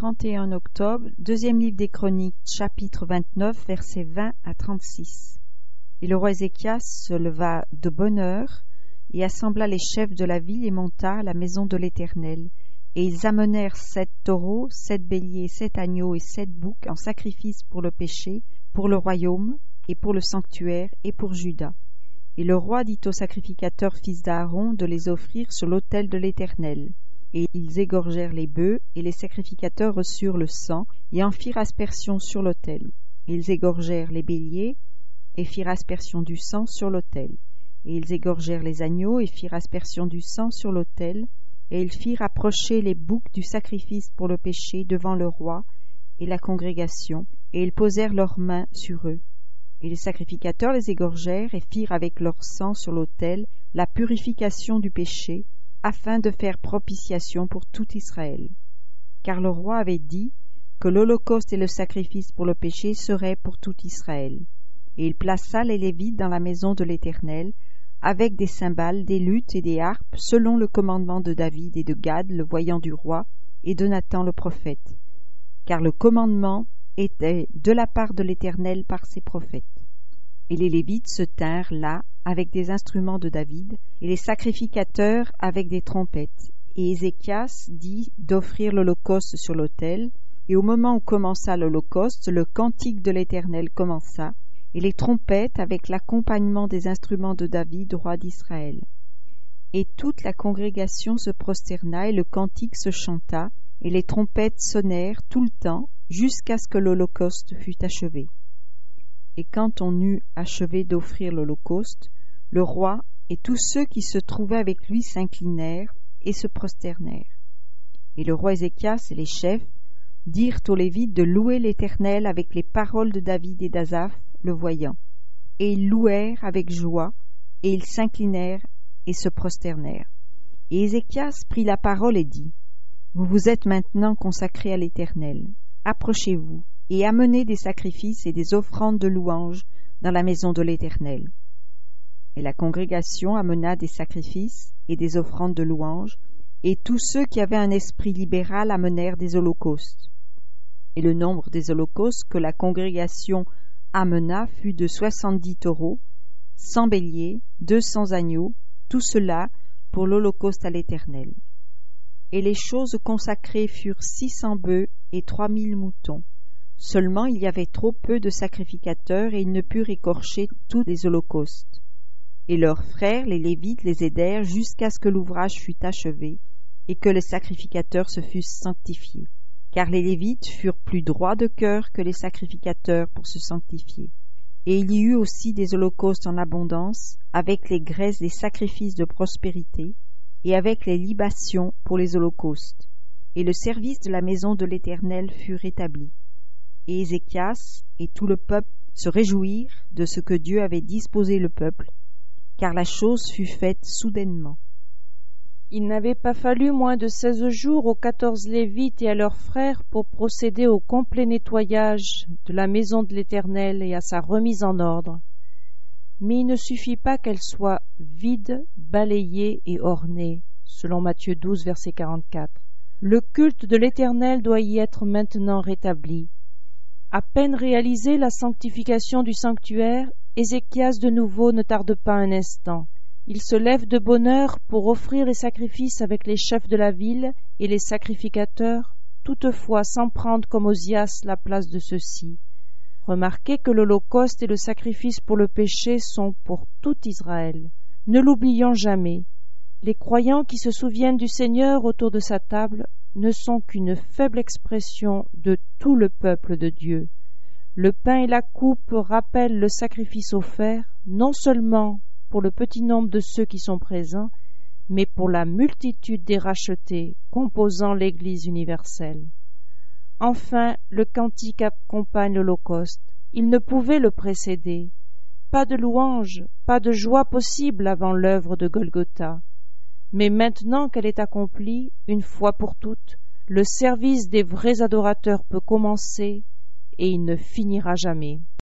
31 octobre, deuxième livre des Chroniques, chapitre 29, versets 20 à 36. Et le roi Ézéchias se leva de bonne heure et assembla les chefs de la ville et monta à la maison de l'Éternel. Et ils amenèrent 7 taureaux, 7 béliers, 7 agneaux et 7 boucs en sacrifice pour le péché, pour le royaume et pour le sanctuaire et pour Juda. Et le roi dit aux sacrificateurs fils d'Aaron de les offrir sur l'autel de l'Éternel. Et ils égorgèrent les bœufs, et les sacrificateurs reçurent le sang, et en firent aspersion sur l'autel. Ils égorgèrent les béliers, et firent aspersion du sang sur l'autel. Et ils égorgèrent les agneaux, et firent aspersion du sang sur l'autel. Et ils firent approcher les boucs du sacrifice pour le péché devant le roi et la congrégation, et ils posèrent leurs mains sur eux. Et les sacrificateurs les égorgèrent, et firent avec leur sang sur l'autel la purification du péché, afin de faire propitiation pour tout Israël. Car le roi avait dit que l'holocauste et le sacrifice pour le péché seraient pour tout Israël. Et il plaça les Lévites dans la maison de l'Éternel, avec des cymbales, des luths et des harpes, selon le commandement de David et de Gad, le voyant du roi, et de Nathan le prophète. Car le commandement était de la part de l'Éternel par ses prophètes. Et les Lévites se tinrent là, avec des instruments de David, et les sacrificateurs avec des trompettes. Et Ézéchias dit d'offrir l'holocauste sur l'autel, et au moment où commença l'holocauste, le cantique de l'Éternel commença, et les trompettes avec l'accompagnement des instruments de David, roi d'Israël. Et toute la congrégation se prosterna, et le cantique se chanta, et les trompettes sonnèrent tout le temps, jusqu'à ce que l'holocauste fût achevé. Et quand on eut achevé d'offrir l'holocauste, le roi et tous ceux qui se trouvaient avec lui s'inclinèrent et se prosternèrent. Et le roi Ézéchias et les chefs dirent aux Lévites de louer l'Éternel avec les paroles de David et d'Asaph, le voyant. Et ils louèrent avec joie, et ils s'inclinèrent et se prosternèrent. Et Ézéchias prit la parole et dit : Vous vous êtes maintenant consacrés à l'Éternel. Approchez-vous et amenez des sacrifices et des offrandes de louanges dans la maison de l'Éternel. Et la congrégation amena des sacrifices et des offrandes de louanges, et tous ceux qui avaient un esprit libéral amenèrent des holocaustes. Et le nombre des holocaustes que la congrégation amena fut de 70 taureaux, 100 béliers, 200 agneaux, tout cela pour l'holocauste à l'Éternel. Et les choses consacrées furent 600 bœufs et 3000 moutons. Seulement il y avait trop peu de sacrificateurs, et ils ne purent écorcher tous les holocaustes. Et leurs frères, les Lévites, les aidèrent jusqu'à ce que l'ouvrage fût achevé, et que les sacrificateurs se fussent sanctifiés. Car les Lévites furent plus droits de cœur que les sacrificateurs pour se sanctifier. Et il y eut aussi des holocaustes en abondance, avec les graisses des sacrifices de prospérité, et avec les libations pour les holocaustes. Et le service de la maison de l'Éternel fut rétabli. Et Ézéchias et tout le peuple se réjouirent de ce que Dieu avait disposé le peuple, car la chose fut faite soudainement. Il n'avait pas fallu moins de 16 jours aux 14 Lévites et à leurs frères pour procéder au complet nettoyage de la maison de l'Éternel et à sa remise en ordre. Mais il ne suffit pas qu'elle soit vide, balayée et ornée, selon Matthieu 12, verset 44. Le culte de l'Éternel doit y être maintenant rétabli. À peine réalisée la sanctification du sanctuaire, Ézéchias de nouveau ne tarde pas un instant. Il se lève de bonne heure pour offrir les sacrifices avec les chefs de la ville et les sacrificateurs, toutefois sans prendre comme Osias la place de ceux-ci. Remarquez que l'holocauste et le sacrifice pour le péché sont pour tout Israël. Ne l'oublions jamais. Les croyants qui se souviennent du Seigneur autour de sa table ne sont qu'une faible expression de tout le peuple de Dieu. Le pain et la coupe rappellent le sacrifice offert, non seulement pour le petit nombre de ceux qui sont présents, mais pour la multitude des rachetés composant l'Église universelle. Enfin, le cantique accompagne l'holocauste. Il ne pouvait le précéder. Pas de louange, pas de joie possible avant l'œuvre de Golgotha. Mais maintenant qu'elle est accomplie, une fois pour toutes, le service des vrais adorateurs peut commencer, et il ne finira jamais.